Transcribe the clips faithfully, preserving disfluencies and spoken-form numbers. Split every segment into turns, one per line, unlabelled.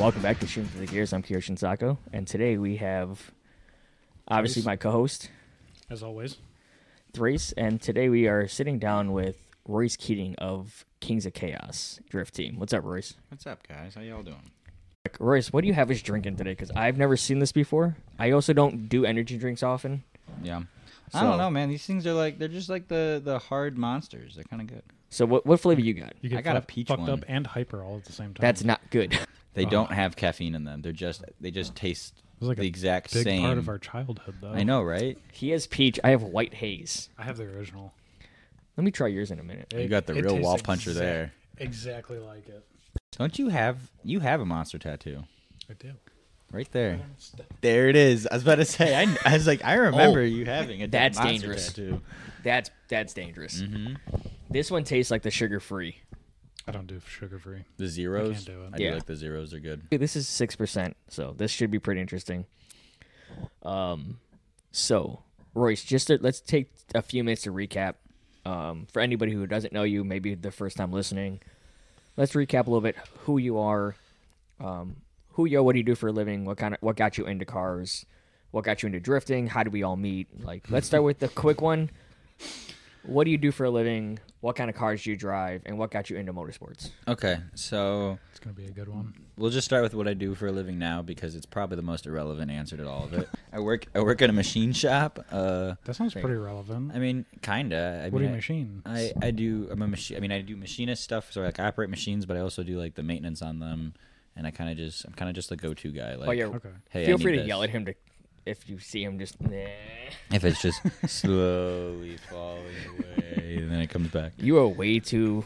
welcome back to Shooting for the Gears. I'm Kiro Shinsako, and today we have, obviously,
Thrace.
my co-host,
As always.
Thrace, and today we are sitting down with Royce Keating of Kings of Chaos Drift Team. What's up, Royce?
What's up, guys? How y'all doing?
Royce, what do you have us drinking today? Because I've never seen this before. I also don't do energy drinks often.
Yeah.
So-
I don't know, man. These things are like, they're just like the, the hard monsters. They're kind of good.
So what what flavor you got?
You get
I got a
fuck-
peach
fucked
one.
up and hyper all at the same time.
That's not good.
They
Oh.
don't have caffeine in them. They're just, they just taste
It was like
the
a
exact
big
same.
part of our childhood, though.
I know, right?
He has peach. I have white haze.
I have the original.
Let me try yours in a minute.
You got the
it
real
tastes
wall puncher
exact-
there.
Exactly like it.
Don't you have, you have a monster tattoo.
I do.
Right there. There it is. I was about to say, I, I was like, I remember you having a
That's
monster
dangerous.
tattoo.
That's that's dangerous.
Mm-hmm.
This one tastes like the sugar-free.
I don't do sugar free.
The zeros?
I can't do it.
I
Yeah.
do like the zeros are good.
This is six percent, so this should be pretty interesting. Um, so Royce, just to, let's take a few minutes to recap. Um, for anybody who doesn't know you, maybe the first time listening, let's recap a little bit who you are, um, who you are, what do you do for a living, what kind of what got you into cars, what got you into drifting, how do we all meet? Like, let's start with the quick one. What do you do for a living? What kind of cars do you drive, and what got you into motorsports?
Okay, so
It's going to be a good one.
we'll just start with what I do for a living now because it's probably the most irrelevant answer to all of it. I work I work at a machine shop. Uh,
That sounds pretty relevant.
I mean, kinda. I
what
mean,
do you
I-
machine?
I, I do. I'm a machine. I mean, I do machinist stuff. So like, I operate machines, but I also do like the maintenance on them. And I kind of just, I'm kind of just the go-to guy. Like,
Oh, yeah.
Okay.
hey, I
Feel
need
free to
this.
yell at him to if you see him just. Nah.
If it's just slowly falling away, and then it comes back.
You were way too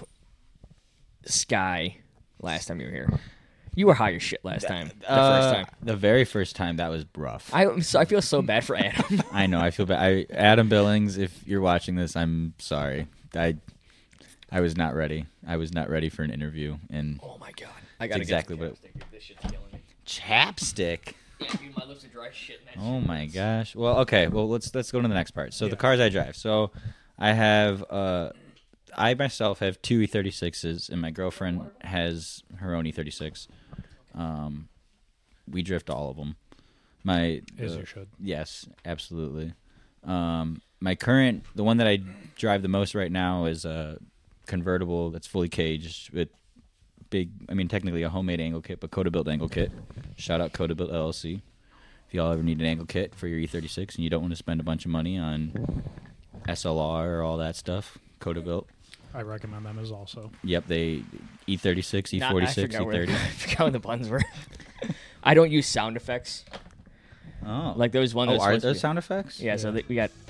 sky last time you were here. You were high as shit last time. The first
Uh,
time.
the very first time, that was rough.
I am so, I feel so bad for Adam.
I know. I feel bad. I, Adam Billings, if you're watching this, I'm sorry. I, I was not ready. I was not ready for an interview. And
Oh my god! I gotta
exactly
get
what-
some chapstick, dude. This shit's killing me.
chapstick.
Yeah, dude, my lips are dry as shit. in that
Oh
shit.
my gosh. Well, okay. Well, let's let's go to the next part. So
Yeah.
the cars I drive. So I have uh, I myself have two E thirty-sixes, and my girlfriend has her own E thirty-six. Um, we drift all of them. My
As
uh,
you should.
yes, absolutely. Um, my current, the one that I drive the most right now is a convertible that's fully caged with big, I mean, technically a homemade angle kit, but Coda built angle kit. Shout out Coda built L L C. If y'all ever need an angle kit for your E thirty-six and you don't want to spend a bunch of money on S L R or all that stuff, Coda built.
I recommend them as also.
Yep, they E thirty-six, E
Nah, I
forty-six,
forgot
E
where-
thirty.
I forgot what the buttons were. I don't use sound effects.
Oh,
Like there was one. That
oh,
was
are
supposed to
those
be-
sound effects?
Yeah, so
Yeah.
that we got.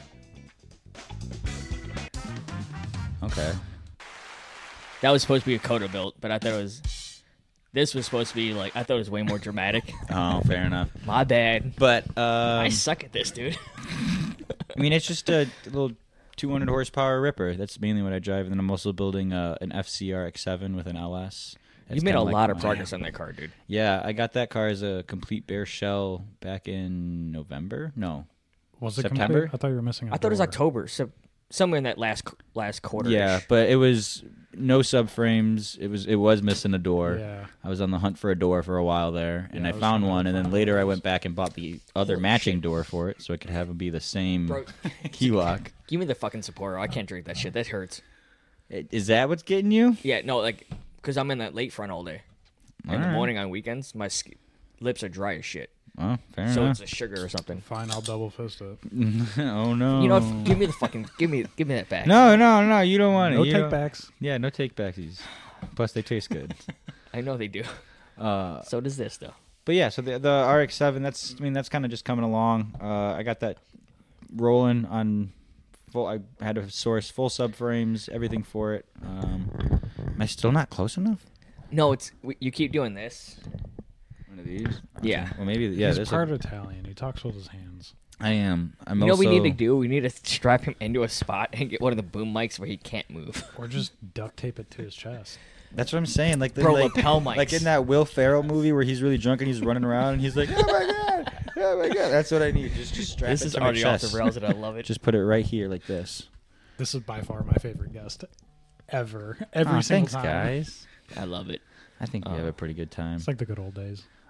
Okay.
That was supposed to be a Coda built, but I thought it was. This was supposed to be like I thought it was way more dramatic.
Oh, fair enough.
My bad.
But um,
I suck at this, dude.
I mean, it's just a little two hundred horsepower Ripper. That's mainly what I drive. And then I'm also building uh, an F C R X seven with an L S.
You
That's
made a
kinda like
lot of
my-
progress on that car, dude.
Yeah, I got that car as a complete bare shell back in November. No,
Was it
September?
complete? I thought you were missing a
I thought it was
door.
October, so somewhere in that last last quarter.
yeah, but it was no subframes. It was it was missing a door.
Yeah.
I was on the hunt for a door for a while there, and
Yeah,
I
I was
found
trying to
one. And then
find
later, I
those.
went back and bought the other
Holy
matching
shit.
door for it, so I could have them be the same
Bro,
key lock.
give me the fucking Sapporo. I can't drink that shit. That hurts.
Is that what's getting you?
Yeah, no, like because I'm in that late front all day. In the
Alright.
morning on weekends, my sk- lips are dry as shit.
Well, fair
So
enough.
it's a sugar or something.
Fine, I'll double fist it.
Oh no!
You know, if, give me the fucking give me give me that back.
No, no, no! You don't want it.
No
You
take
don't-
backs.
Yeah, no take backsies. Plus, they taste good.
I know they do.
uh,
So does this though.
but yeah, so the the R X seven. That's I mean that's kind of just coming along. Uh, I got that rolling on. Full, I had to source full subframes, everything for it. Um, am I still not close enough?
No, it's we, you keep doing this.
One of these.
Yeah.
Okay. Well, maybe yeah.
He's
This
part Italian. He talks with his hands.
I am. I'm
You know
also.
what we need to do? We need to strap him into a spot and get one of the boom mics where he can't move.
Or just duct tape it to his chest.
That's what I'm saying. Like the
Bro,
like,
lapel mics.
like in that Will Ferrell movie where he's really drunk and he's running around and he's like, "Oh my god, oh my god!" That's what I need. Just just strap
This
it
is
to my
already off
chest.
the rails, and I love it.
Just put it right here like this.
This is by far my favorite guest ever. Every
Aw,
single
thanks,
time.
guys.
I love it.
I think we have
Oh.
a pretty good time.
It's like the good old days.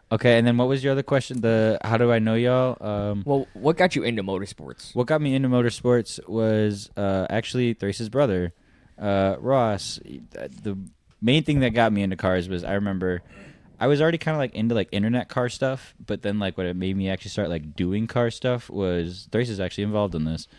Okay, and then what was your other question? The how do I know y'all? Um,
Well, what got you into motorsports?
what got me into motorsports was uh, actually Thrace's brother, uh, Ross. The main thing that got me into cars was I remember I was already kind of like into like internet car stuff, but then like what it made me actually start like doing car stuff was Thrace is actually involved in this.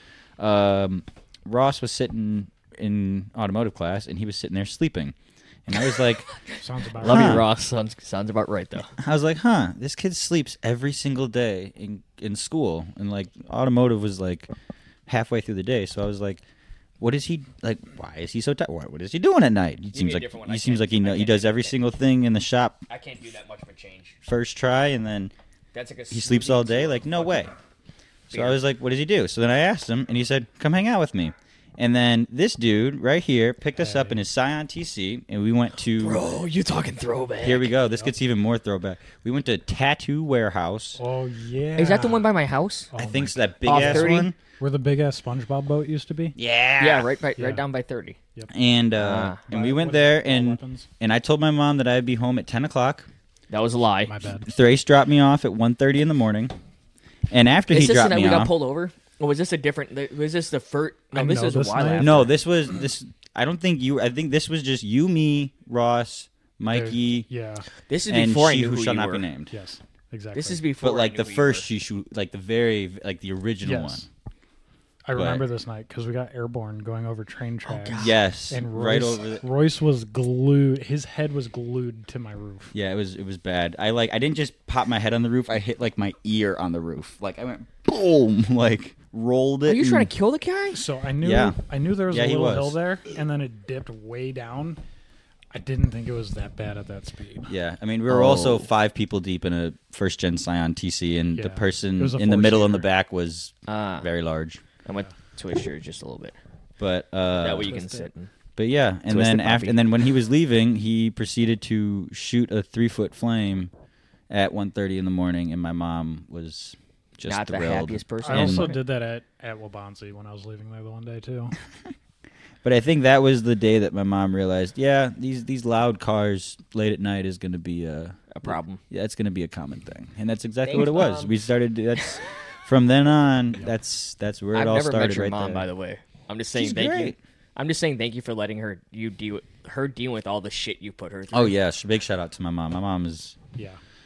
Um, Ross was sitting in automotive class and he was sitting there sleeping, and I was like.
Sounds about
Love
right.
you, Ross. Sounds sounds about right though.
I was like, huh, this kid sleeps every single day in in school, and like automotive was like halfway through the day. So I was like, what is he like? Why is he so tired? What, what is he doing at night? He
me
seems
a
like
different one.
he
I
seems
can't-
like he
I
know he
can't
does
do
every
that.
single thing in the shop
I can't do that much of a change.
first try, and then
That's like a
he sleeps all day. Like no way. So I was like, what does he do? So then I asked him, and he said, come hang out with me. And then this dude right here picked us up in his Scion T C, and we went to.
Bro, you talking throwback?
Here we go. This gets even more throwback. We went to Tattoo Warehouse.
Oh yeah.
Is that the one by my house?
Oh,
I think
my
so. That big
Off
ass
thirty?
one.
Where the big ass SpongeBob boat used to be.
Yeah.
Yeah, right, right,
Yeah.
right down by thirty.
And uh,
Ah.
and
By-
we went
what is
there,
it, Ball
and
Weapons?
and I told my mom that I'd be home at ten o'clock.
That was a lie.
My bad.
Thrace dropped me off at one thirty in the morning, and after
Is
he
this the
dropped
night
me
we got
off,
pulled over? Or was this a different? Was this the first? No,
I
this
know
is a
this
while
night.
after.
no, this was this. I don't think you. I think this was just you, me, Ross, Mikey,
Yeah.
This is
and
before I
she
knew
who
who
shall
you
not
were.
be named.
Yes. Exactly.
This is before.
But
I
like
knew
the
who you
first,
were.
she shoot like the very like the original
Yes.
one.
I remember this night because we got airborne going over train tracks.
God.
Yes,
And Royce,
right over. The,
Royce was glued. His head was glued to my roof.
yeah, it was it was bad. I like I didn't just pop my head on the roof. I hit like my ear on the roof. Like I went boom, like rolled it.
Are you trying
and-
to kill the guy?
So I knew.
Yeah.
I knew there was
Yeah,
a
he
little
was.
hill there, and then it dipped way down. I didn't think it was that bad at that speed.
Yeah, I mean, we were
Oh.
also five people deep in a first gen Scion T C, and
Yeah.
the
It
person
was a
in the middle and the
four-seater.
back was
Ah,
very large.
I went twist yours just a little bit.
But uh,
that way you can
Twist
sit.
it.
And,
but yeah, and
Twisted
then
puppy.
after, and then when he was leaving, he proceeded to shoot a three foot flame at one thirty in the morning, and my mom was just
not the
thrilled.
happiest person.
I
And-
also did that at at Wabansi when I was leaving there the one day too.
But I think that was the day that my mom realized, yeah, these these loud cars late at night is going to be a
A problem.
Yeah, it's going to be a common thing, and that's exactly
Thanks,
what it was.
Mom.
We started. That's from then on. That's that's where it
I've
all
never
started.
met your
right
mom,
there.
by the way. I'm just saying
She's
thank you.
great.
I'm just saying thank you for letting her you deal her deal with all the shit you put her through.
Oh yeah, sh- big shout out to my mom. My mom is
Yeah,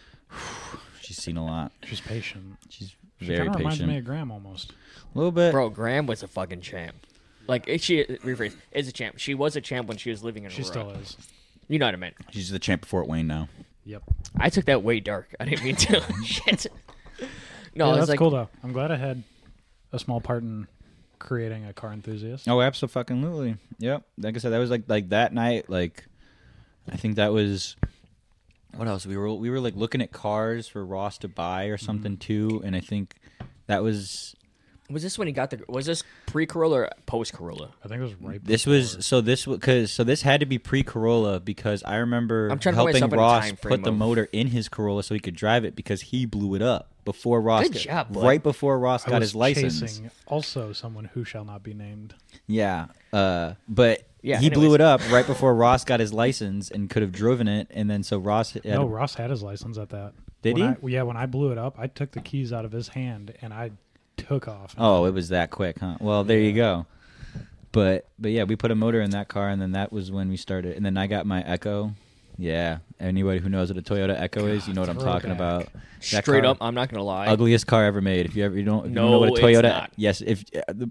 she's seen a lot.
she's patient.
She's
She
very
kind of reminds
patient.
me of Graham almost.
A little bit.
Bro, Graham was a fucking champ. Like it- she rephrase is a champ. She was a champ when she was living in
She
Aurora.
still is.
You know what I meant.
She's the champ of Fort Wayne now.
Yep.
I took that way dark. I didn't mean to. Shit. No,
yeah,
it's
that's
like
cool though. I'm glad I had a small part in creating a car enthusiast.
Oh, absolutely. Yep. Like I said, that was like like that night. Like, I think that was. What else? We were we were like looking at cars for Ross to buy or something too, and I think that was
was this when he got the was this pre Corolla or post Corolla?
I think it was right.
this
before.
was so this because so this had to be pre Corolla because I remember
I'm trying to put
helping
myself in a
Ross
time frame
put the
of-
motor in his Corolla so he could drive it because he blew it up before Ross
Good
got-
job, bud.
right before Ross
I
got
was
his license.
chasing also someone who shall not be named.
Yeah, uh, but
Yeah,
he blew
anyways.
it up right before Ross got his license and could have driven it, and then so Ross. Had
No,
to-
Ross had his license at that.
Did
When
he?
I, yeah, when I blew it up, I took the keys out of his hand and I took off.
Oh, it was that quick, huh? Well, there you go. But but yeah, we put a motor in that car, and then that was when we started. And then I got my Echo. Yeah, anybody who knows what a Toyota Echo is, you know what I'm talking
throwback.
about. That
Straight
car-
up, I'm not gonna lie.
Ugliest car ever made. If you ever you don't, if you don't
No,
know what a
it's
Toyota.
not.
Yes, if uh, the,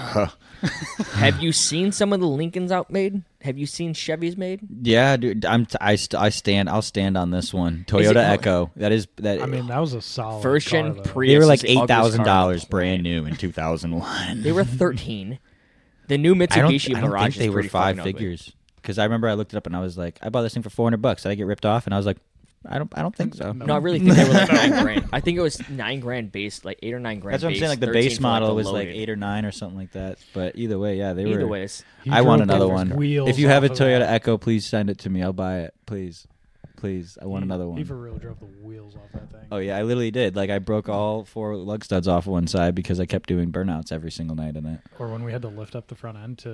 Have you seen some of the Lincolns out made? Have you seen Chevys made?
yeah, dude, I'm t- I, st- I stand I'll stand on this one.
Is
Toyota
it-
Echo. That is that.
I mean, that was a solid
First
car,
gen
though.
Prius.
they were like
is the ugliest
eight thousand
car on
dollars
the
brand
planet.
new in two thousand one.
They were thirteen. The new
I don't,
Mitsubishi
I don't
Mirage
think they
is
were
pretty
five
fucking ugly.
figures. Because I remember I looked it up and I was like, I bought this thing for four hundred bucks. Did I get ripped off? And I was like, I don't, I don't think so.
No, I really think they were like nine grand. I think it was nine grand base, like eight or nine grand.
That's what I'm
base,
saying. Like the
thirteen
base
for,
model
the
was like
loaded.
eight or nine or something like that. But either way, yeah, they
Either
were.
ways,
He
I want
drove
another
those
one.
wheels
If you have a
off of
Toyota
that.
Echo, please send it to me. I'll buy it. Please, please. I want
He-
another
He
one.
for real drove the wheels off that thing.
Oh yeah, I literally did. Like I broke all four lug studs off one side because I kept doing burnouts every single night in it.
Or when we had to lift up the front end to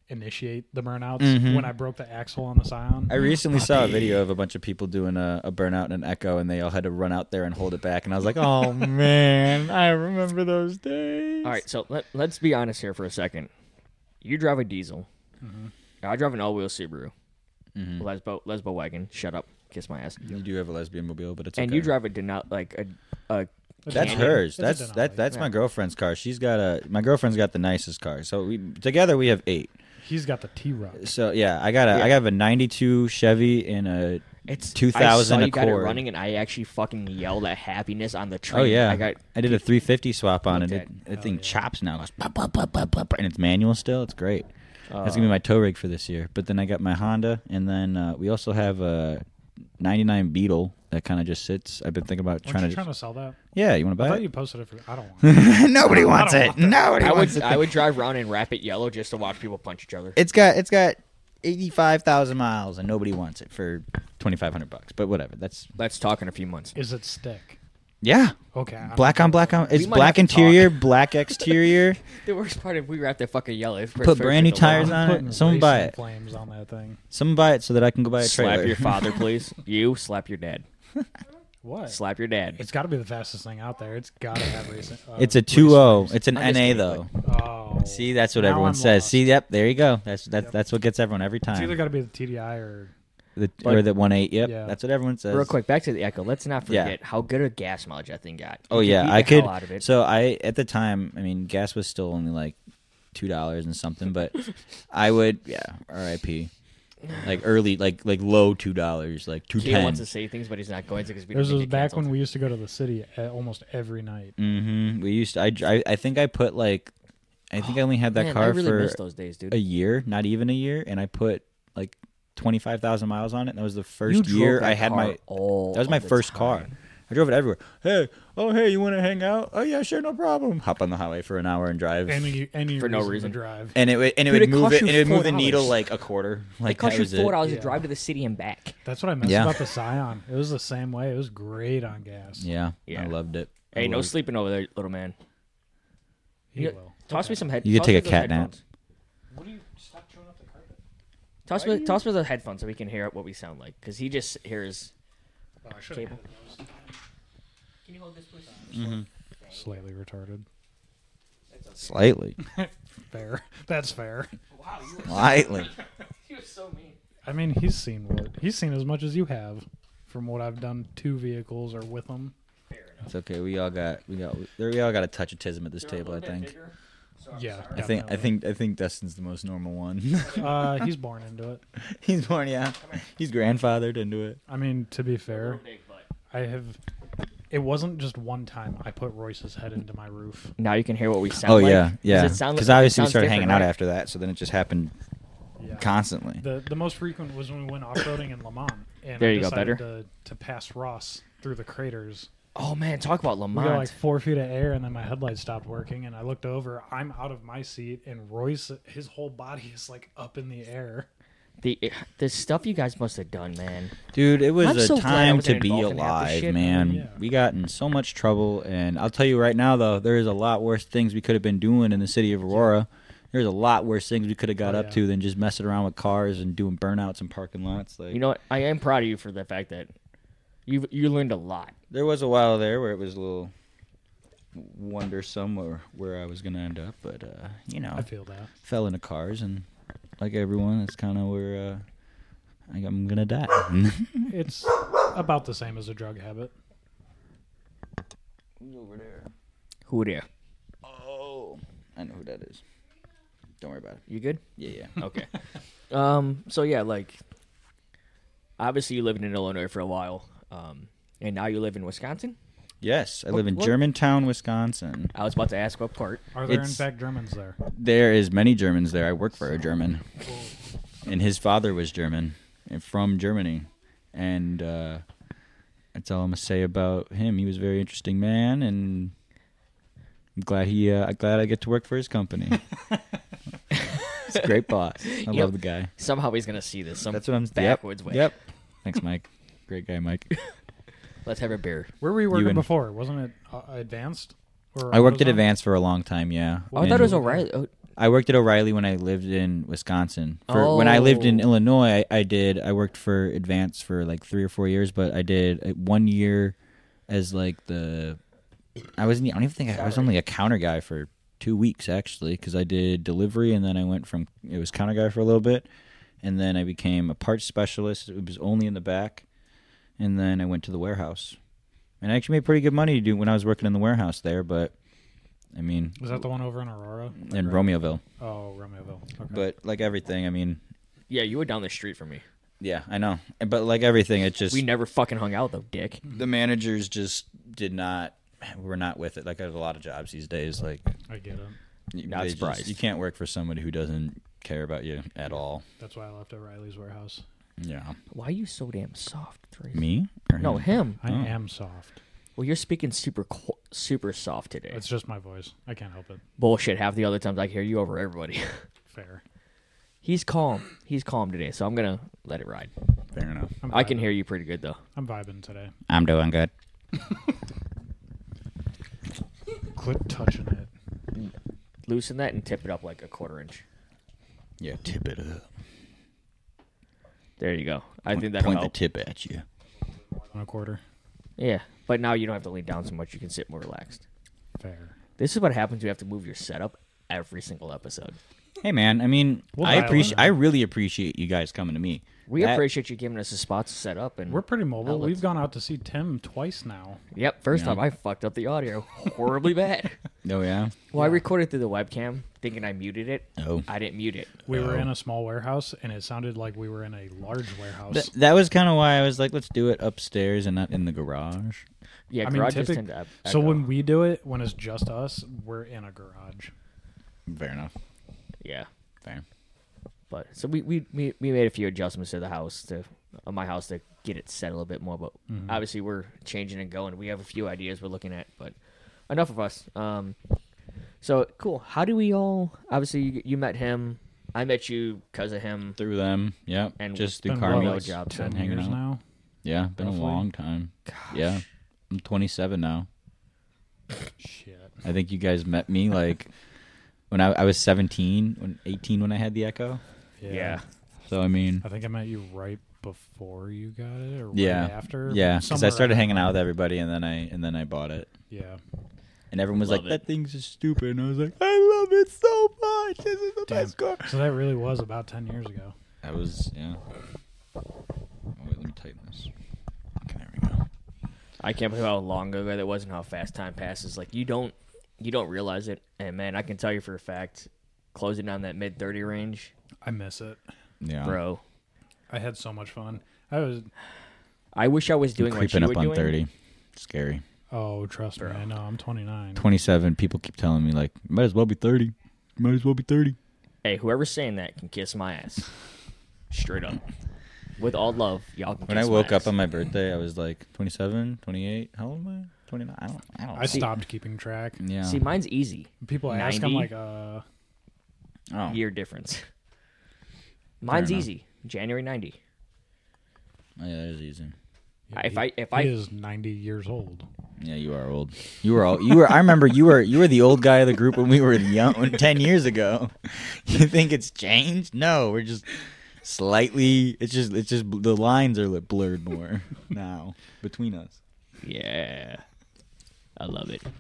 initiate the burnouts
Mhm.
when I broke the axle on the Scion.
I recently saw a video of a bunch of people doing a, a burnout in an Echo, and they all had to run out there and hold it back. And I was like, oh, man, I remember those days.
All right, so let, let's be honest here for a second. You drive a diesel.
Mm-hmm.
I drive an all-wheel Subaru.
Mhm.
Lesbo Lesbo wagon. Shut up. Kiss my ass.
You do have a lesbian mobile, but it's
And
okay.
you drive a Denali, like a, a
That's
Canyon.
hers.
It's a
That's
Denali.
that. That's
Yeah.
my girlfriend's car. She's got a. My girlfriend's got the nicest car. So we together we have eight.
He's got the T-Rock.
So yeah, I got a.
Yeah.
I have a ninety-two Chevy and a
It's
two thousand
I saw you got it
Accord.
running, and I actually fucking yelled at happiness on the train.
Oh yeah,
I got
I did a three fifty swap on it.
Look
It,
at-
that
Hell
thing
yeah.
chops now. It goes pop, pop, pop, pop, pop, and it's manual still. It's great.
uh,
That's gonna be my tow rig for this year. But then I got my Honda, and then uh, we also have a ninety-nine Beetle that kind of just sits. I've been thinking about
Weren't
trying
you
to.
trying to sell that?
Yeah, you want to
I
buy
thought
it?
you posted it for. I don't want it.
Nobody
I
wants
don't
it.
want that.
Nobody
I
wants
would
it.
I would drive around and wrap it yellow just to watch people punch each other.
It's got it's got eighty-five thousand miles, and nobody wants it for twenty-five hundred bucks. But whatever. That's
Let's talk in a few months.
Is it stick?
yeah.
Okay. I'm-
Black on black on. It's
might
black
have to
interior, black exterior.
The worst part is we wrapped that fucking yellow. It's
Put
perfect
brand new
for the
tires
lawn.
on it.
putting
Someone buy
racing
it.
Flames on that thing.
Someone buy it so that I can go buy a trailer.
Slap your father, please. You slap your dad.
What?
Slap your dad.
It's got to be the fastest thing out there. It's got to have racing. Uh,
It's a
race
two oh.
flames.
It's an
I'm just
N A
kidding,
though.
Oh.
See, that's what
Now
everyone
I'm
says.
lost.
See, yep, there you go. That's that's
Yep.
that's what gets everyone every
It's
time.
either got to be the T D I or.
The,
But-
or the one eight. Yep,
Yeah.
that's what everyone says.
Real quick, back to the Echo. Let's not
Yeah.
forget how good a gas mileage that thing got.
Oh
You
yeah,
beat
I
the
could.
hell out of it.
So I at the time, I mean, gas was still only like two dollars and something, but I would, yeah, R I P. Like early, like like low two dollars, like two
Keo
ten.
wants to say things, but he's not going to because we
This
don't
was
get
back
canceled.
when we used to go to the city uh, almost every night.
Mm-hmm. We used to. I, I I think I put like, I think I only had that
Man,
car
I really
for
miss those days, dude.
a year, not even a year, and I put like twenty five thousand miles on it. And that was the first
You drove
year
that
I had
car
my.
all
That was my
of the
first car.
time.
I drove it everywhere. Hey, oh hey, you want to hang out? Oh yeah, sure, no problem. Hop on the highway for an hour and drive.
Any any
For no
reason,
reason.
to drive.
and it would and it
Dude,
would
it
move
cost
it
you
and it would move the
four
needle
dollars.
like a quarter. Like
It cost
that
you
was it.
four dollars
Yeah.
to drive to the city and back.
That's what I miss
Yeah.
about the Scion. It was the same way. It was great on gas.
Yeah,
Yeah.
I loved it. I
Hey, no
loved it.
sleeping over there, little man.
He
You-
will.
Toss
Okay.
me some head.
You could
toss
take
me
a
those
cat nap.
headphones.
What do you stop chewing up the carpet?
Toss
Why
me,
you-
toss me the headphones so we can hear what we sound like. Because he just hears.
Oh, I should
Cable.
have
Can you hold this, please?
Mhm.
slightly retarded.
Slightly,
Fair. That's fair.
Wow, you were,
slightly.
you were so mean.
I mean, he's seen what he's seen as much as you have, from what I've done to vehicles or with them.
Fair enough.
It's okay. We all got we got we all got a touch of tism at this
They're a
table. I
little bit
think.
bigger, so I'm
Yeah.
sorry.
I think I
Definitely.
think I think Dustin's the most normal one.
Uh, he's born into it.
He's born, yeah. He's grandfathered into it.
I mean, to be
A
fair,
little big, but-
I have. It wasn't just one time I put Royce's head into my roof.
Now you can hear what we sound
Oh
like.
yeah, yeah.
Does it sound
Because
like- it
obviously we
sounds
started
different,
hanging out
right?
after that, so then it just happened
Yeah.
constantly.
The the most frequent was when we went off roading in Lamont, and
There
I
you go,
decided
better.
To, to pass Ross through the craters.
Oh man, talk about
We
Lamont.
got like four feet of air, and then my headlights stopped working, and I looked over. I'm out of my seat, and Royce, his whole body is like up in the air.
the the stuff you guys must have done, man.
Dude, it was
I'm
a
so glad I
time
wasn't
to be
involved in half this
alive,
shit.
man.
Yeah.
We got in so much trouble, and I'll tell you right now, though, there is a lot worse things we could have been doing in the city of Aurora. There's a lot worse things we could have got
Oh,
up
yeah.
to than just messing around with cars and doing burnouts in parking lots. Like,
You know what? I am proud of you for the fact that you you learned a lot.
there was a while there where it was a little wondersome where where I was gonna end up, but uh, you know,
I feel that.
fell into cars, and like everyone, it's kind of where uh, I- I'm gonna die.
It's about the same as a drug habit.
Who's over there?
Who there?
Oh, I know who that is. Don't worry about it.
You good?
Yeah, yeah.
Okay. um. So yeah, like obviously you lived in Illinois for a while, um, and now you live in Wisconsin.
Yes, I
What-
live in
what-
Germantown, Wisconsin.
I was about to ask what part.
Are there
It's-
in fact Germans there?
There is many Germans there. I work for a German, and his father was German and from Germany, and uh, that's all I'm gonna say about him. He was a very interesting man, and I'm glad he. Uh, I'm glad I get to work for his company. He's a great boss. I
Yep.
love the guy.
Somehow he's gonna see this. Some
That's what I'm.
backwards
yep,
way.
Yep. Thanks, Mike. Great guy, Mike.
Let's have a beer.
Where were you working
and-
before? Wasn't it uh, advanced? Or
I worked at
AutoZone?
Advance for a long time. Yeah.
Oh, I thought it was
And-
O'Reilly. Oh,
I worked at O'Reilly when I lived in Wisconsin. For when I lived in
Oh.
Illinois, I, I did. I worked for Advance for like three or four years, but I did uh, one year as like the. I wasn't. I don't even think I, I was only a counter guy for two weeks actually, because I did delivery and then I went from it was counter guy for a little bit, and then I became a parts specialist. It was only in the back, and then I went to the warehouse, and I actually made pretty good money to do when I was working in the warehouse there, but. I mean,
Was that the one over in Aurora?
in Romeoville.
Oh, Romeoville. Okay.
But like everything, I mean,
Yeah, you were down the street from me.
yeah, I know. But like everything, it just
We never fucking hung out though, dick.
the managers just did not were not with it. Like there's a lot of jobs these days. Like
I get it.
you,
Not
they just-
surprised.
you can't work for somebody who doesn't care about you at all.
That's why I left O'Reilly's warehouse.
Yeah,
Why are you so damn soft, Trace?
me or
No,
him?
him.
I
Oh.
am soft.
Well, you're speaking super qu- super soft today.
It's just my voice. I can't help it.
Bullshit. Half the other times I hear you over everybody.
Fair.
He's calm. He's calm today, so I'm gonna let it ride.
Fair enough.
I'm
I can
vibing.
hear you pretty good though.
I'm vibing today.
I'm doing good.
Quit touching it.
Loosen that and tip it up like a quarter inch.
Yeah, tip it up.
There you go. I
Point-
think that'll
point
help.
the tip at you.
On a quarter.
Yeah, but now you don't have to lean down so much. You can sit more relaxed.
Fair.
This is what happens. You have to move your setup every single episode.
Hey man, I mean,
We'll
I
dial
appreciate.
in.
I really appreciate you guys coming to me.
We
That-
appreciate you giving us a spot to set up. And
We're pretty mobile.
outlets.
We've gone out to see Tim twice now.
Yep, first
Yeah.
time I fucked up the audio horribly bad.
Oh yeah.
Well, I
Yeah.
recorded through the webcam, thinking I muted it.
Oh.
I didn't mute it.
We were
Oh.
in a small warehouse, and it sounded like we were in a large warehouse.
Th- that was kind of why I was like, let's do it upstairs and not in the garage.
Yeah,
I mean,
garages
typic-
tend to eb-
so
echo.
when we do it, when it's just us, we're in a garage.
Fair enough.
yeah,
Fair.
but so we, we we we made a few adjustments to the house to uh, my house to get it set a little bit more. But
Mhm.
obviously we're changing and going. We have a few ideas we're looking at, but enough of us. Um, so cool. How do we all? Obviously you, you met him. I met you because of him.
Through them, yeah.
And
just
It's
through
been
car
what,
Carmel
like
jobs
ten
and
hanging
years
out.
now.
Yeah, been
Roughly.
a long time. Yeah, I'm twenty-seven now.
Shit.
I think you guys met me like when I, I was seventeen, when eighteen when I had the Echo.
Yeah.
So I mean,
I think I met you right before you got it, or right
yeah,
after.
yeah, because I
Somewhere
started
around
hanging out with
there.
everybody, and then I and then I bought it,
Yeah.
and everyone was
Love
like,
it.
"That thing's just stupid," and I was like, "I love it so much. This is the
Damn.
best car."
So that really was about ten years ago.
That was yeah. Oh, wait, let me tighten this. Okay, there we go.
I can't believe how long ago that was and how fast time passes. Like you don't you don't realize it. And man, I can tell you for a fact, closing down that mid thirty range,
I miss it.
Yeah,
bro.
I had so much fun. I was.
I wish I was doing
I'm
what
creeping
you
up
were
on
doing.
thirty. Scary.
Oh, trust
Bro.
me. I know. I'm twenty-nine.
twenty-seven. People keep telling me like, might as well be thirty. Might as well be thirty.
Hey, whoever's saying that can kiss my ass. Straight up. With all love, y'all can
When
kiss
I
my
woke
ass.
up on my birthday, I was like twenty-seven, twenty-eight. How old am I? twenty-nine. I don't. I don't.
I
know.
stopped keeping track.
Yeah.
See, mine's easy.
People ask, I'm
ninety?
like, uh,
oh.
Year difference. Mine's
enough.
easy. January ninety.
Oh, yeah, that is easy.
yeah,
If
he-
I- if
he
I-
is ninety years old.
Yeah, you are old. You were all. You were. I remember you were. You were the old guy of the group when we were young, when, ten years ago. You think it's changed? No, we're just slightly. It's just. It's just the lines are blurred more now between us.
Yeah. I love it.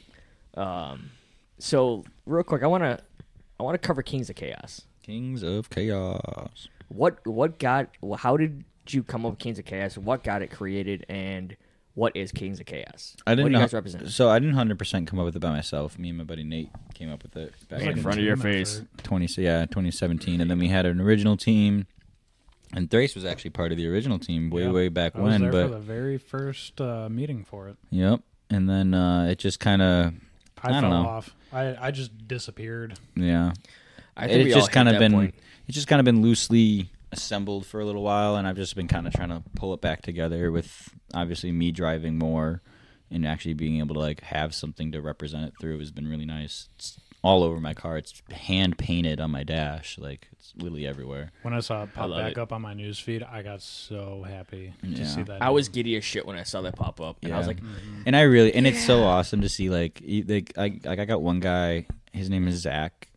Um so real quick, I wanna I wanna cover Kings of Chaos.
Kings of Chaos.
What what got how did you come up with Kings of Chaos? What got it created and what is Kings of Chaos?
I didn't
what do
know.
you guys represent?
So I didn't hundred percent come up with it by myself. Me and my buddy Nate came up with it back
It was
in
like a
front of your
team
face.
effort.
twenty. Yeah, twenty seventeen, and then we had an original team. And Thrace was actually part of the original team way,
Yeah.
way back
I was
when.
there
But
for the very first uh, meeting for it.
yep. And then uh, it just kind of,
I,
I don't
fell
know.
off. I, I just disappeared.
yeah.
I think we
It's
all
just
hit
kind of
that
been,
point.
it's just kind of been loosely assembled for a little while, and I've just been kind of trying to pull it back together with obviously me driving more and actually being able to like have something to represent it through has been really nice. It's all over my car. It's hand painted on my dash, like it's literally everywhere.
When I saw it pop
love
back
it.
up on my news feed, I got so happy
Yeah.
to see that.
I was giddy as shit when I saw that pop up. And I was
Yeah.
like,
Mhm.
And I really, and it's so awesome to see like, e- like I, like I got one guy. His name is Zach.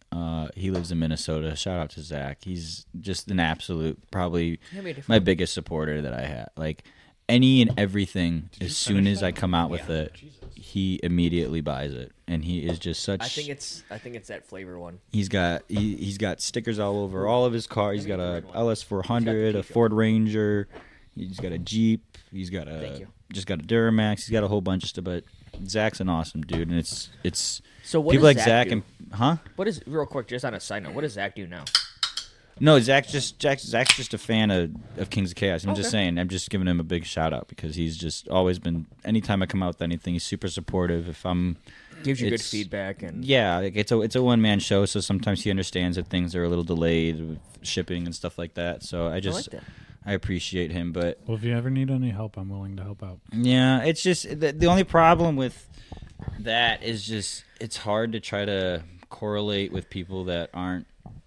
Uh, he lives in Minnesota. Shout out to Zach. He's just an absolute, probably
Hand me a different
my
one.
biggest supporter that I have. Like any and everything,
you
as soon
finish
as I
that?
come out with
Yeah.
it, he immediately buys it, and he is just such.
I think it's I think it's that flavor one.
He's got he, he's got stickers all over all of his cars. He's
Let me
got
get the
a
red one.
L S four hundred, a
Pico.
Ford Ranger. He's got a Jeep. He's got
Thank
a
you.
just got a Duramax. He's got a whole bunch of stuff. But Zach's an awesome dude, and it's it's
So what
people
does
like
Zach
Zach
do?
and huh?
What is real quick, just on a side note, what does Zach do now?
No, Zach's just Zach's, Zach's just a fan of, of Kings of Chaos. I'm just
Okay.
saying. I'm just giving him a big shout out because he's just always been. Anytime I come out with anything, he's super supportive. If I'm
Gives you good
It's-
feedback and
Yeah, like it's a it's a one man show, so sometimes he understands that things are a little delayed with shipping and stuff like that. So I
I
just
like that.
I appreciate him, but
Well, if you ever need any help, I'm willing to help out.
yeah, it's just the, the only problem with that is just it's hard to try to correlate with people that aren't.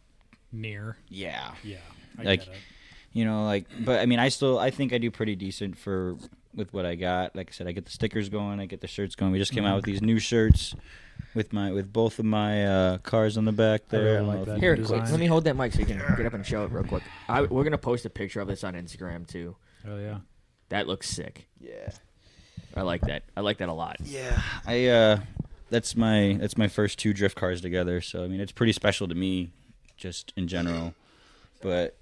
Near.
Yeah,
Yeah. I
Like-
get it.
you know, like, but I mean, I still I think I do pretty decent for with what I got. Like I said, I get the stickers going, I get the shirts going. We just came out with these new shirts with my with both of my uh, cars on the back
I
there.
really
I don't
like
know if
that
you
Here,
can
design.
quick, let me hold that mic so you can get up and show it real quick. I, we're gonna post a picture of this on Instagram too.
Oh yeah.
That looks sick.
Yeah.
I like that. I like that a lot.
Yeah, I uh, that's my that's my first two drift cars together. So I mean, it's pretty special to me, just in general. But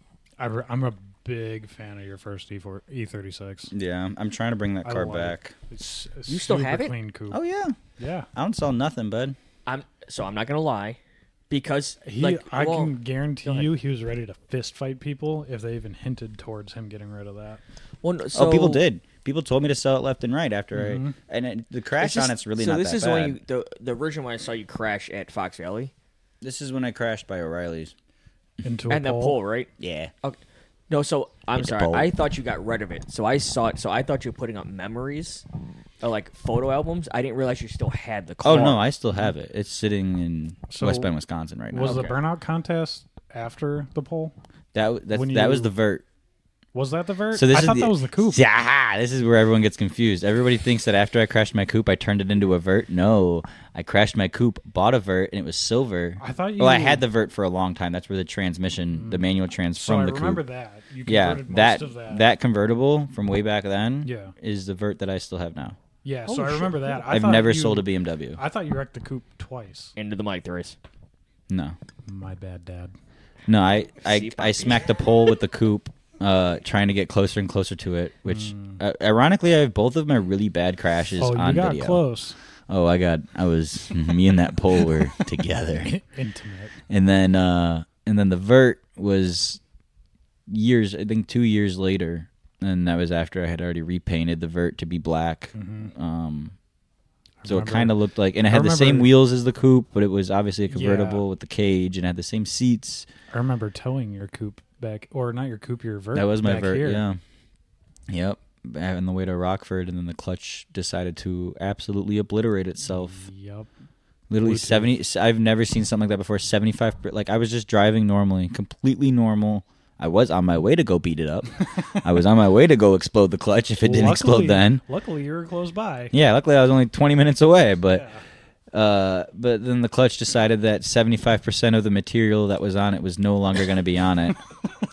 I re- I'm a big fan of your first E four E thirty-six.
yeah, I'm, I'm trying to bring that
I
car
love
back.
It's a
You still
super
have it?
Clean coupe.
Oh yeah,
Yeah.
I don't sell nothing, bud.
I'm so I'm not gonna lie, because
He,
like
I
well,
can guarantee
go ahead.
you, he was ready to fist fight people if they even hinted towards him getting rid of that.
well, no, so
oh, people did. People told me to sell it left and right after
Mhm.
I and it, the crash
It's just-
on it's really
so
not
this
that
is
bad.
when you the the version when I saw you crash at Fox Valley
This is when I crashed by O'Reilly's.
Into a
and the
pole.
pole, right?
Yeah.
Okay. No, so I'm
Hit the
sorry.
pole.
I thought you got rid of it. So I saw it. So I thought you were putting up memories, or like photo albums. I didn't realize you still had the car.
Oh no, I still have it. It's sitting in
So,
West Bend, Wisconsin right now.
Was the
Okay.
burnout contest after the pole?
that w- that's,
when
that was
you-
the vert.
Was that the vert?
So this
I
is
thought
the-
that was the coupe.
Yeah, this is where everyone gets confused. Everybody thinks that after I crashed my coupe, I turned it into a vert. No, I crashed my coupe, bought a vert, and it was silver.
I thought you.
Well, I had the vert for a long time. That's where the transmission, the manual trans
So
from
I
the
remember
coupe.
that. You
Yeah,
converted most
that,
of that.
that convertible from way back then
Yeah.
is the vert that I still have now.
Yeah.
Oh,
So I
shit.
remember that. I
I've
thought
never
you-
sold a B M W.
I thought you wrecked the coupe twice.
Into the mic, there is.
No,
My bad, Dad.
no, I I,
See,
I
puppy.
smacked the pole with the coupe. Uh, trying to get closer and closer to it, which
Mm.
uh, ironically, I have both of my really bad crashes
Oh, you
on
got
video.
close.
Oh, I got. I was. Me and that pole were together,
Intimate.
and then uh, and then the vert was years. I think two years later, and that was after I had already repainted the vert to be black.
Mhm.
Um,
I
so it
remember-
kind of looked like, and it
I
had the same
remember-
wheels as the coupe, but it was obviously a convertible
Yeah.
with the cage and had the same seats.
I remember towing your coupe back, or not your coupe, your vert.
That was my
back
vert.
Here.
Yeah. Yep. On the way to Rockford, and then the clutch decided to absolutely obliterate itself.
Yep.
Literally
Bluetooth.
seventy. I've never seen something like that before. Seventy-five. Like I was just driving normally, completely normal. I was on my way to go beat it up. I was on my way to go explode the clutch if it didn't
Luckily-
explode then.
Luckily, you were close by.
Yeah, luckily I was only twenty minutes away. But
Yeah.
uh, but then the clutch decided that seventy-five percent of the material that was on it was no longer going to be on it,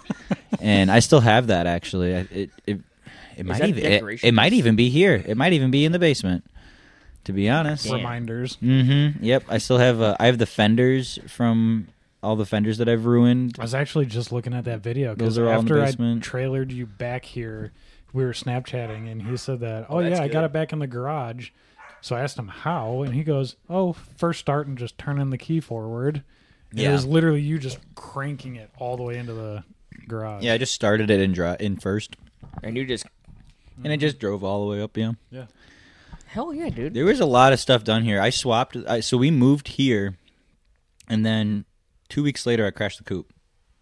and I still have that actually. I- It it it might
that
even it,
decoration
it might
piece?
even be here. It might even be in the basement. To be honest.
Damn.
Reminders.
Mm-hmm. Yep. I still have. Uh, I have the fenders from all the fenders that I've ruined.
I was actually just looking at that video
Those
because
are all in the
after I
basement.
trailered you back here, we were Snapchatting, and he said that, oh,
Oh, that's
yeah, I got
good.
it back in the garage. So I asked him how, and he goes, oh, first start and just turning the key forward. And
Yeah.
It was literally you just cranking it all the way into the garage.
Yeah, I just started it in dri- in first,
And you just
and it just drove all the way up. Yeah.
Yeah.
hell yeah, dude.
There was a lot of stuff done here. I swapped. I, so we moved here, and then two weeks later, I crashed the coupe.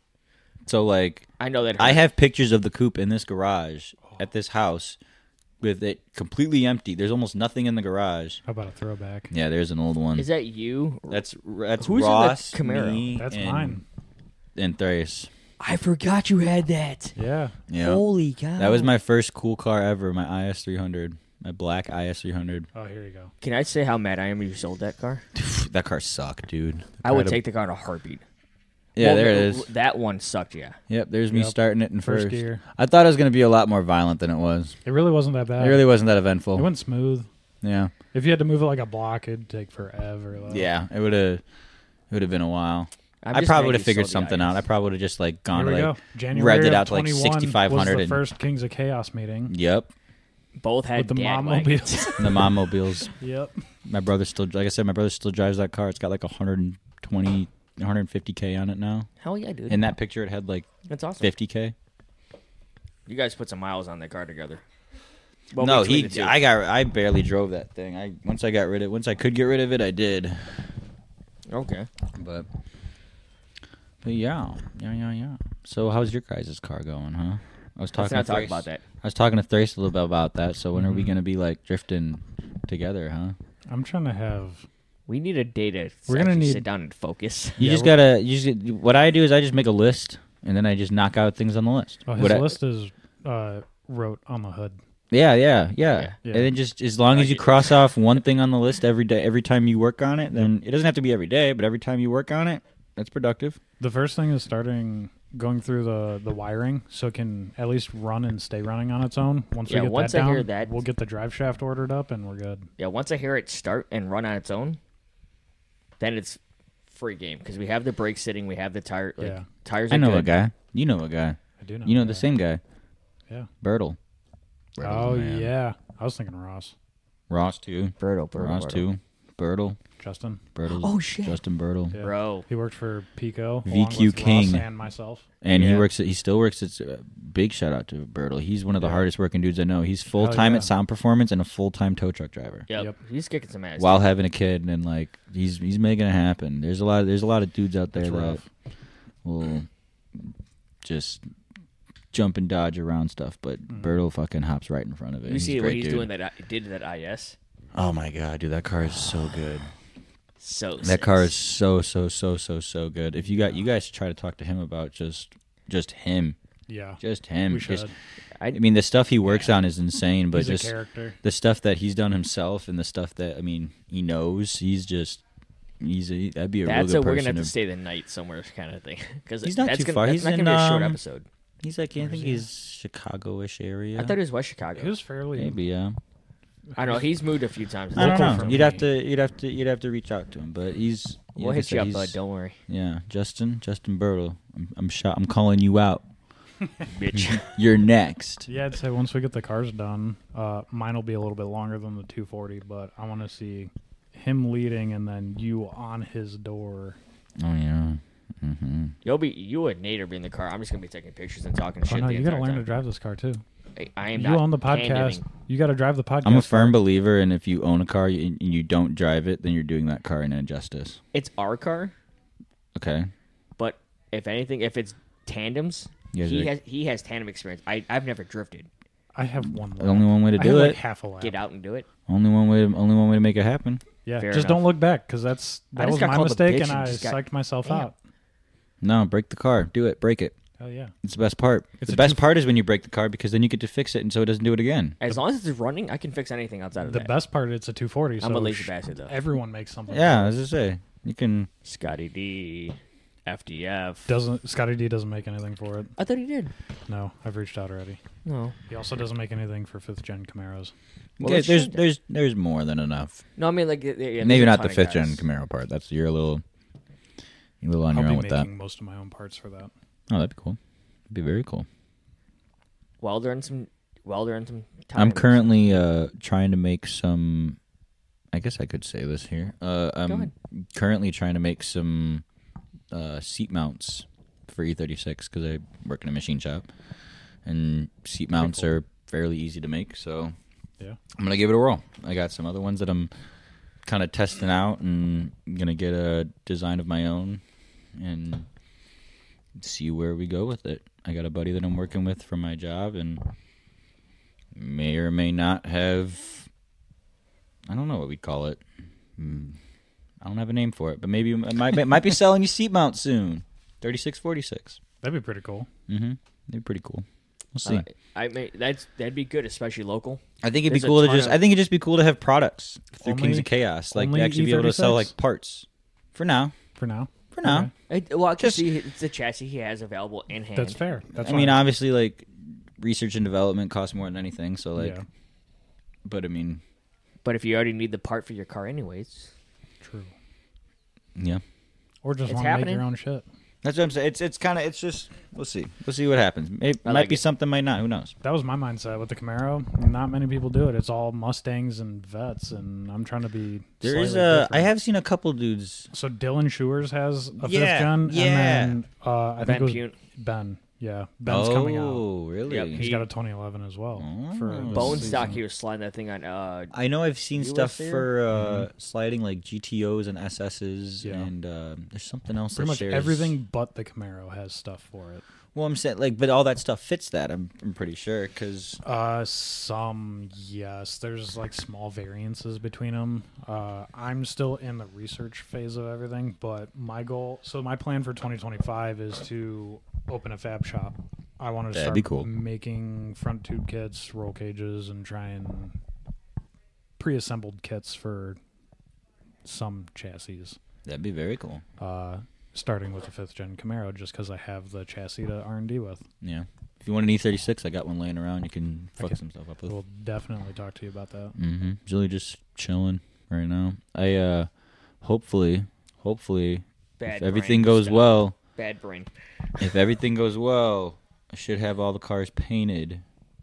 So like,
I know that.
I
hurt.
have pictures of the coupe in this garage at this house, with it completely empty. There's almost nothing in the garage.
How about a throwback?
Yeah, there's an old one.
Is that you?
That's that's
Who's in the
Ross,
Camaro?
me,
That's
and,
mine.
and Thrace.
I forgot you had that.
Yeah.
Yeah,
Holy cow!
that was my first cool car ever. My I S three hundred, my black I S three hundred.
Oh, here you go.
Can I say how mad I am you sold that car?
that car sucked, dude.
I would
Tried to-
take the car in a heartbeat.
Yeah,
Well,
there it
no,
is.
That one sucked, yeah.
Yep, there's me
Yep.
starting it in
First
first.
gear.
I thought it was going to be a lot more violent than it was.
It really wasn't that bad.
It really wasn't that
It
eventful.
went smooth.
Yeah.
If you had to move it like a block, it'd take forever. Though.
Yeah, it would have it would have been a while.
I'm
I
just
probably
mad
would have
you
figured
sold the
something
I S.
out. I probably would have just like gone
Here we
to like
go. January
revved it
of
out to like
twenty-one
sixty-five hundred
was the
and-
first Kings of Chaos meeting
Yep.
Both had
with the
dad
mom
wagons.
mobiles.
The mom mobiles.
Yep.
My brother still like I said, my brother still drives that car. It's got like one hundred twenty, one hundred fifty K on it now.
Hell yeah, dude.
In that picture it had like
That's awesome.
fifty K.
You guys put some miles on that car together. Well,
No,
between
he
the two.
I got I barely drove that thing. I once I got rid of once I could get rid of it, I did.
Okay.
But But yeah. Yeah, yeah, yeah. So how's your guys' car going, huh? I was
Let's
talking
not
to
talk
Thrace.
about that.
I was talking to Thrace a little bit about that. So when are we
Mhm.
gonna be like drifting together, huh?
I'm trying to have.
We need a day to
We're gonna
actually
need-
sit down and focus.
You
Yeah,
just
we're-
gotta. You just, what I do is I just make a list, and then I just knock out things on the list.
Oh, his
What I-
list is uh, wrote on the hood.
yeah, yeah, yeah,
Yeah.
Yeah.
And then just as long
I
as you
get it.
cross off one thing on the list every day, every time you work on it, then it doesn't have to be every day, but every time you work on it, that's productive.
The first thing is starting going through the, the wiring so it can at least run and stay running on its own. Once
Yeah,
we get
once
that
I
down,
hear that-
we'll get the drive shaft ordered up and we're good.
Yeah, once I hear it start and run on its own, then it's free game because we have the brakes sitting, we have the tire. Like,
Yeah.
tires. Are
I know
good.
a guy. You know a guy.
I do know.
You know
that.
the same guy.
Yeah.
Bertle.
Oh, yeah. I was thinking Ross.
Ross too.
Birdo, Birdo,
Ross
Birdo.
too. Bertle.
Justin.
Bertle.
Oh, shit.
Justin Bertle.
Yeah.
Bro.
He worked for Pico.
V
along
Q
with Ross
King.
and myself.
And he
Yeah.
works. At, he still works. At uh, big shout out to Bertle. He's one of the
Yeah.
hardest working dudes I know. He's full time
yeah.
at Sound Performance and a full time tow truck driver.
Yep.
Yep.
He's kicking some ass.
While having a kid, and like he's he's making it happen. There's a lot. Of, there's a lot of dudes out there
That's
that
rough.
will just jump and dodge around stuff, but
Mhm.
Bertle fucking hops right in front of it.
You
He's
see
a
what
great
he's
dude.
doing that I did to that I S?
Oh my god, dude, that car is so good.
So
That car
sick.
is so so so so so good. If you got you guys should try to talk to him about just just him,
Yeah.
just him.
We
Just-
should.
I,
I mean, the stuff he works on is insane, but
He's
just
a character.
the stuff that he's done himself and the stuff that I mean he knows, he's just he's a, that'd be a
that's
real
a
good
we're
person.
gonna have to
to-
stay the night somewhere kind of thing because
He's not
that's
too
gonna,
far.
That's
He's
not
in,
gonna be a short
um,
episode.
He's like I
Where's
think
he
he's Chicago-ish area.
I thought it was West Chicago.
He was fairly.
Maybe yeah.
I know he's moved a few times.
I don't
Local
know.
from
You'd have
me.
to you'd have to you'd have to reach out to him, but he's
We'll
like I
hit you
said,
up,
he's-
bud. Don't worry,
Yeah, Justin, Justin Bertle. I'm I'm shot. I'm calling you out.
bitch.
You're next.
Yeah, I'd say once we get the cars done, uh, mine will be a little bit longer than the two forty, but I want to see him leading and then you on his door.
Oh yeah. Mm-hmm.
You'll be you and Nate will be in the car. I'm just gonna be taking pictures and talking
Oh
shit.
no,
the
you got to
entire
learn
time.
to drive this car too.
I, I am
You
not
on the podcast.
panhandling.
You got to drive the podcast.
I'm a firm
car.
believer, and if you own a car and you don't drive it, then you're doing that car an injustice.
It's our car,
Okay.
but if anything, if it's tandems,
You guys
he
are-
has he has tandem experience. I I've never drifted.
I have one.
The only one way to
I
do
have
it.
like half a lap.
Get out and do it.
Only one way. To, only one way to make it happen.
Yeah,
Fair
just
enough.
don't look back because that's
I
that
just
was
got
my
called a
mistake
bitch
and
and
I
just got-
psyched myself
Damn.
out.
No, break the car. Do it. Break it.
Hell yeah.
It's the best part.
It's
the
a
best
two-
part is when you break the car because then you get to fix it, and so it doesn't do it again.
As long as it's running, I can fix anything outside of
The
that.
best part, it's a two forty.
I'm
so
a lazy
sh-
bastard though.
Everyone makes something.
Yeah, as I say, you can.
Scotty D, F D F.
Doesn't Scotty D doesn't make anything for it?
I thought he did.
No, I've reached out already.
No,
He also doesn't make anything for fifth gen Camaros.
Well,
Okay,
let's
there's
change it.
there's there's more than enough.
no. I mean, like, yeah, yeah,
Maybe
there's a
not
ton
the
of
fifth
guys.
gen Camaro part. That's you're a little, you're a little on
I'll
your
be
own with that.
making most of my own parts for that.
Oh, that'd be cool. That'd be very cool.
Welder and some welder and some.
I'm
tires.
currently uh, trying to make some. I guess I could say this here. Uh, I'm
ahead.
currently trying to make some uh, seat mounts for E thirty-six because I work in a machine shop, and seat mounts
cool.
are fairly easy to make. So
Yeah.
I'm gonna give it a roll. I got some other ones that I'm kind of testing out, and I'm gonna get a design of my own and see where we go with it. I got a buddy that I'm working with from my job, and may or may not have. I don't know what we'd call it. Hmm. I don't have a name for it, but maybe it might, it might be selling you seat mounts soon. thirty-six forty-six.
That'd be pretty cool.
Mm-hmm. They're pretty cool. We'll see.
Uh, I may that's that'd be good, especially local.
I think it'd be
There's a
cool to
ton
just.
of-
I think it'd just be cool to have products through
Only-
Kings of Chaos, like
only
actually be able to sell
E
like
thirty-six?
parts. For now,
For now.
for now.
Okay.
It, well, I can
Just-
see it's the chassis he has available in hand.
That's fair. That's
I mean,
fine.
obviously, like research and development costs more than anything. So like,
yeah,
but I mean,
But if you already need the part for your car, anyways,
true.
yeah,
Or just
It's
want to make
happening.
your own shit.
that's what I'm saying. It's it's kind of it's just we'll see. We'll see what happens. It
I
might
like
be
it.
something, might not. Who knows?
That was my mindset with the Camaro. Not many people do it. It's all Mustangs and Vets, and I'm trying to be.
There is
slightly
a.
different.
I have seen a couple dudes.
So Dylan Schewers has a
Yeah,
fifth gen,
yeah.
and then uh, I think
Ben
it was
Punt.
Ben. Yeah, Ben's
oh,
coming out.
really?
Yep.
He's
He-
got a twenty eleven as well. for
Oh.
this
Bone
season.
stock, he was sliding that thing on. Uh,
I know I've seen
U S
stuff
there?
for uh,
Mhm.
sliding like G T Os and S Ss,
Yeah.
and uh, there's something else.
Pretty
that
much
shares.
everything but the Camaro has stuff for it.
Well, I'm saying like, but all that stuff fits that. I'm, I'm pretty sure because
Uh, some yes. There's like small variances between them. Uh, I'm still in the research phase of everything, but my goal. So my plan for twenty twenty-five is to open a fab shop. I want to
That'd
start
be cool.
making front tube kits, roll cages, and try and pre-assembled kits for some chassis.
that'd be very cool.
Uh, starting with the fifth gen Camaro, just because I have the chassis to R and D with.
Yeah. If you want an E thirty-six, I got one laying around. You can
I
fuck
can-
some stuff up with.
We'll definitely talk to you about that.
Mm-hmm. Julie just chilling right now. I uh, hopefully, hopefully,
bad
if
brain
everything goes
stuff.
well,
Bad brain.
if everything goes well, I should have all the cars painted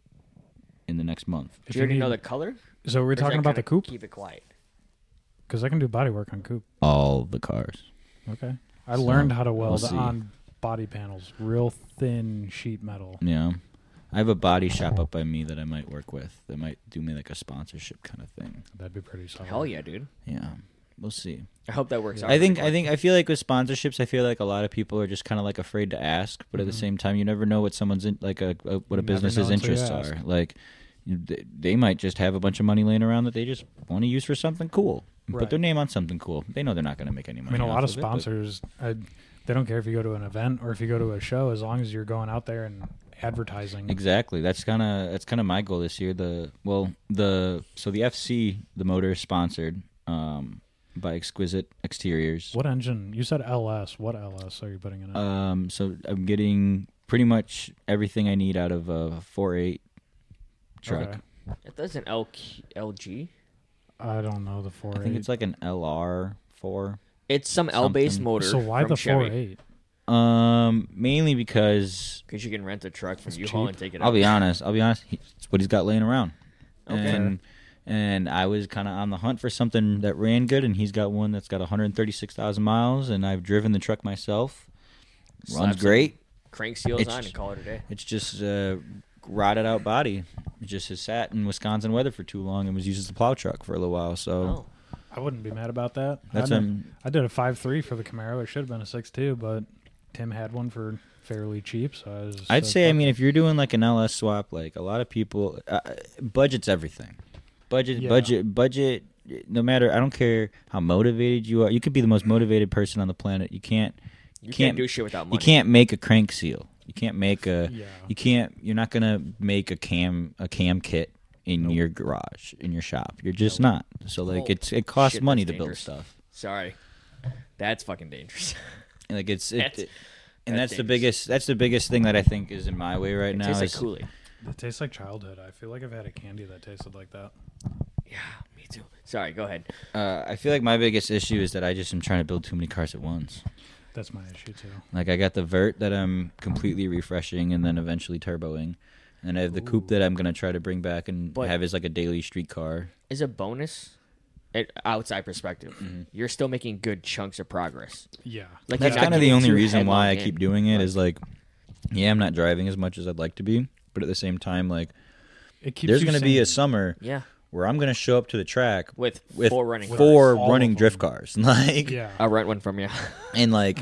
in the next month.
Do you already know the color?
So we're
Or is
talking
that
about
kinda
the coupe?
Keep it quiet.
Because I can do body work on coupe.
All the cars.
Okay. I
So,
learned how to
we'll
weld
see.
on body panels, real thin sheet metal.
Yeah. I have a body shop up by me that I might work with. That might do me like a sponsorship kind of thing.
That'd be pretty solid.
Hell yeah, dude.
Yeah. We'll see.
I hope that works out.
I think
really
I think I feel like with sponsorships, I feel like a lot of people are just kind of like afraid to ask, but at the
Mhm.
same time, you never know what someone's in, like a, a what a
You never
business's
know until you
interests
ask.
are. Like you, they, they might just have a bunch of money laying around that they just want to use for something cool.
Right.
Put their name on something cool. They know they're not going to make any
I
money.
mean, a
off
lot of
it, but-
sponsors, I, they don't care if you go to an event or if you go to a show, as long as you're going out there and advertising.
Exactly. That's kind of that's kind of my goal this year. The well, the so the F C, the motor is sponsored um, by Exquisite Exteriors.
What engine? You said L S. What L S are you putting in it?
Um, so I'm getting pretty much everything I need out of a four eight truck.
Okay.
It does an L L G.
I don't know the four
I think it's like an L R four.
It's some L-based
Something.
motor.
So why
from
the
Chevy.
four eight?
Um, mainly because
Because you can rent a truck from
It's
U-Haul
cheap.
and take it
I'll
out.
be honest. I'll be honest. he- It's what he's got laying around.
Okay.
And and I was kind of on the hunt for something that ran good, and he's got one that's got one hundred thirty-six thousand miles, and I've driven the truck myself.
Slap
Runs
some
great.
Crank seals
It's-
on and call it a day.
It's just uh, rotted out body. It just has sat in Wisconsin weather for too long and was used as a plow truck for a little while. So
Oh.
I wouldn't be mad about that.
that's
I, did,
um,
I did a five three for the Camaro. It should have been a six two, but Tim had one for fairly cheap. So I was
I'd
so
say, I
fuck
mean,
it.
if you're doing like an L S swap, like a lot of people, uh, budget's everything. Budget,
Yeah.
budget, budget. No matter, I don't care how motivated you are. You could be the most motivated person on the planet. You can't,
You can't,
can't-
do shit without money.
you can't make a crank seal. You can't make a,
Yeah.
you can't. You're not gonna make a cam, a cam kit in
Nope.
your garage, in your shop. You're just
Nope.
not. So like,
Oh,
it's it costs
shit,
money
that's
to build
dangerous.
stuff.
Sorry. That's fucking dangerous.
And, like it's, it,
That's-
it- and
that's
that's the
dangerous.
biggest. That's the biggest thing that I think is in my way right
It
now.
tastes like
is-
Kool-Aid.
It tastes like childhood. I feel like I've had a candy that tasted like that.
Yeah, me too. Sorry, go ahead.
Uh, I feel like my biggest issue is that I just am trying to build too many cars at once.
That's my issue too.
Like I got the Vert that I'm completely refreshing and then eventually turboing, and I have the Coupe that I'm gonna try to bring back and
But-
have as like a daily street car.
As a bonus, it, outside perspective,
Mhm.
you're still making good chunks of progress.
Yeah.
Like
That's
you're not
kind of the
getting
only
too
reason why I
headlong
keep
in.
doing it. Is
Like-
like, yeah, I'm not driving as much as I'd like to be, but at the same time, like
It keeps
there's
you
gonna be a
sane.
summer
Yeah,
where I'm gonna show up to the track
with,
with
four running
with-
cars.
four
All
running
of
drift
them.
cars, like
Yeah.
I'll rent one from you.
and like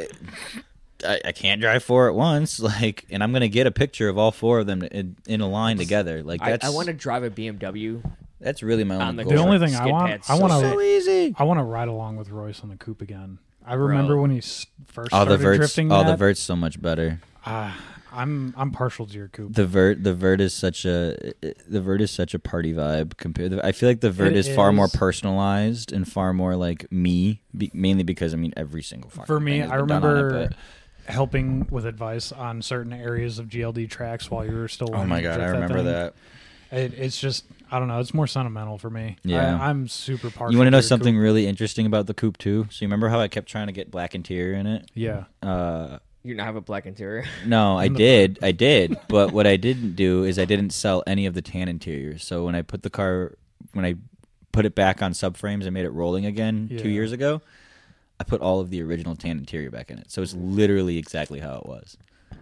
I, I can't drive four at once, like, and I'm gonna get a picture of all four of them in, in a line together. Like
I,
that's
I want to drive a B M W.
that's really my
on
only
the
goal.
The only
Sure.
thing I
Skid
want,
pads
I
so
want
sick.
so
to,
easy.
I want to ride along with Royce on the coupe again. I remember
Bro.
when he s- first
Oh, the
started
verts,
drifting.
oh, the
that.
verts so much better.
Ah, I'm I'm partial to your coupe.
The vert, the vert is such a, the vert is such a party vibe compared. I feel like the vert
It
is, far more
is.
personalized and far more like me, be, mainly because I mean every single fucking
For me,
thing has
I
been done on it,
remember
but-
helping with advice on certain areas of G L D tracks while you were still.
oh
learning
my
to
god, I
drift
remember
thing.
that.
It, it's just I don't know. It's more sentimental for me.
Yeah.
I, I'm super partial.
You want to know
your
something
coupe.
really interesting about the coupe too? So you remember how I kept trying to get black interior in it?
Yeah.
Uh,
You don't have a black interior.
no, I
In the
did, I did. But what I didn't do is I didn't sell any of the tan interiors. So when I put the car, when I put it back on subframes and made it rolling again
Yeah.
two years ago, I put all of the original tan interior back in it. So it's literally exactly how it was.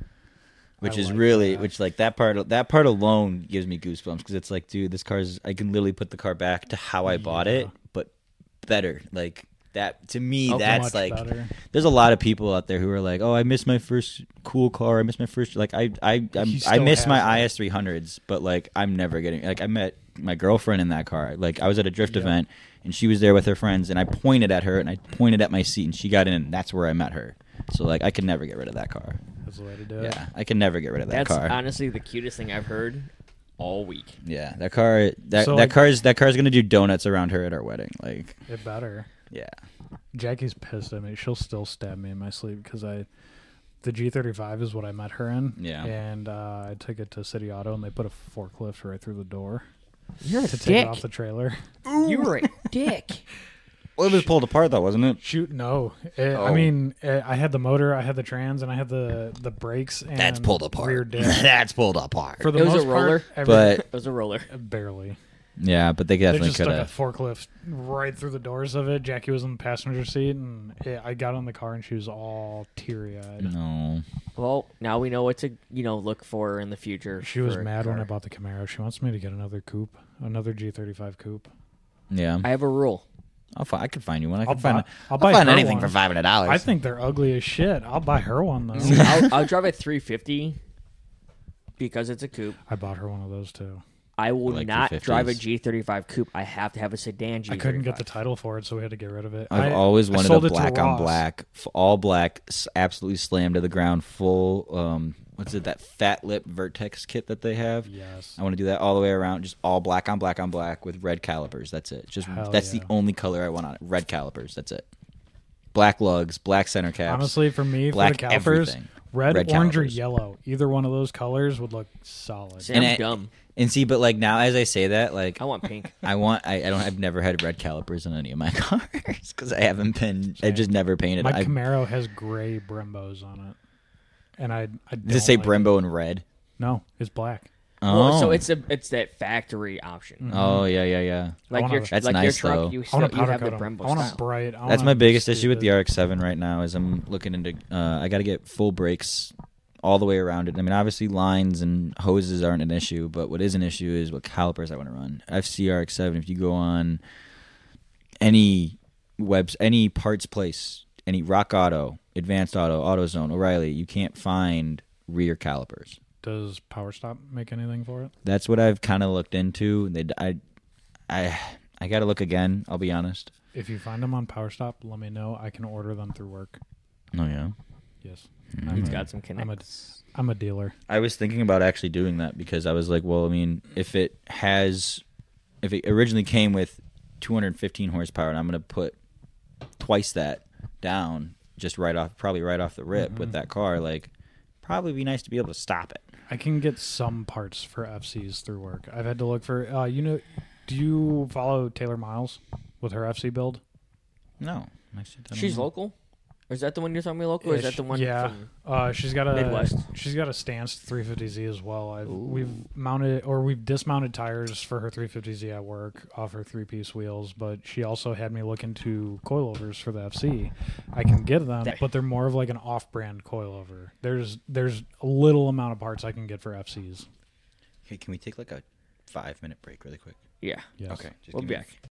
Which
I
is
like
really,
that.
which like that part, that part alone gives me goosebumps because it's like, dude, this car's. I can literally put the car back to how I bought
Yeah.
it, but better. Like that to me,
Okay.
that's
Much
like.
better.
There's a lot of people out there who are like, "Oh, I missed my first cool car. I missed my first like I I I'm,
He
I
still
missed my
has it.
I S three hundreds, but like I'm never getting like I met my girlfriend in that car. Like I was at a drift
Yep.
event and she was there with her friends and I pointed at her and I pointed at my seat and she got in and that's where I met her. So like I can never get rid of that car.
That's the way to do it.
Yeah, I can never get rid of that
That's
car.
honestly the cutest thing I've heard all week.
Yeah, that car that
So,
that
like-
car's that car's gonna do donuts around her at our wedding. Like
It better.
yeah.
Jackie's pissed at me. She'll still stab me in my sleep because I, the G thirty-five is what I met her in.
Yeah.
And uh, I took it to City Auto and they put a forklift right through the door
You're a
to take it off the trailer.
You were a dick.
Well, it was pulled apart though, wasn't it?
Shoot, no. It, I
Oh.
mean, eh, I had the motor, I had the trans, and I had the the brakes and rear diff.
That's pulled apart.
For the
It was a
most part,
roller,
every-
But
It was a roller.
barely.
yeah, but they
They
definitely
just
could
stuck a
have.
forklift right through the doors of it. Jackie was in the passenger seat, and it, I got in the car, and she was all teary eyed.
No.
Well, now we know what to you know look for in the future.
She was
for a
mad when I
car.
bought the Camaro. She wants me to get another coupe, another G thirty-five coupe.
Yeah.
I have a rule.
I'll fi- I could find you one. I
I'll
could find.
buy,
a-
I'll buy
find
her
anything
one.
for five hundred dollars.
I think they're ugly as shit. I'll buy her one though.
See, I'll, I'll drive a three fifty because it's a coupe.
I bought her one of those too.
I will
like
not drive a
three fifties.
G thirty-five coupe. I have to have a sedan G
I
thirty-five.
couldn't get the title for it, so we had to get rid of it.
I've
I,
always
I
wanted
sold
a
it to
black on
Ross.
black, f- all black, s- absolutely slammed to the ground, full. Um, what's it? That fat lip Vertex kit that they have.
Yes.
I want to do that all the way around, just all black on black on black with red calipers. That's it. Just
Hell
that's
yeah.
the only color I want on it. Red calipers. That's it. Black lugs, black center caps.
Honestly, for me,
black
for the calipers,
everything.
red,
Red
orange, or
calipers.
yellow. Either one of those colors would look solid.
See,
And
I'm
I-
dumb.
And see, but like now, as I say that, like
I want pink.
I want. I, I don't. I've never had red calipers on any of my cars because I haven't been. I've just never painted.
My
I,
Camaro has gray Brembos on it, and I. I
does it say
don't like
Brembo in red?
No, it's black.
Oh,
Well, so it's a it's that factory option.
Oh yeah, yeah, yeah.
Like
wanna-
your
That's
like
nice,
your truck,
though.
you
I
still
want to
you
powder
have the
coat 'em.
Brembo
I want
style.
them bright. I
That's
wanna
my
be
biggest issue with
stupid.
the R X seven right now is I'm looking into. Uh, I got to get full brakes all the way around it. I mean, obviously lines and hoses aren't an issue, but what is an issue is what calipers I want to run. F C R X seven. If you go on any webs, any parts place, any Rock Auto, Advanced Auto, AutoZone, O'Reilly, you can't find rear calipers.
Does Power Stop make anything for it?
That's what I've kind of looked into. They, I, I, I got to look again. I'll be honest.
If you find them on Power Stop, let me know. I can order them through work.
Oh yeah.
Yes,
Mm.
He's
Mhm.
got some
I'm a,
connects.
I'm a dealer.
I was thinking about actually doing that because I was like, well, I mean, if it has, if it originally came with two hundred fifteen horsepower, and I'm going to put twice that down, just right off, probably right off the rip
Mhm.
with that car, like, probably be nice to be able to stop it.
I can get some parts for F Cs through work. I've had to look for. Uh, you know, do you follow Taylor Miles with her F C build?
No, actually, I don't
She's
know.
local. Or is that the one you're talking about local? Or is
Ish.
that the one?
Yeah.
From,
Uh, she's got a
Midwest.
She's got a Stance three fifty Z as well. I've,
Ooh.
we've mounted or we've dismounted tires for her three fifty Z at work off her three piece wheels. But she also had me look into coilovers for the F C. I can get them,
That-
but they're more of like an off brand coilover. There's there's a little amount of parts I can get for F Cs.
Hey, can we take like a five minute break really quick?
yeah.
Yes.
Okay. Just
We'll
give
be
me
back.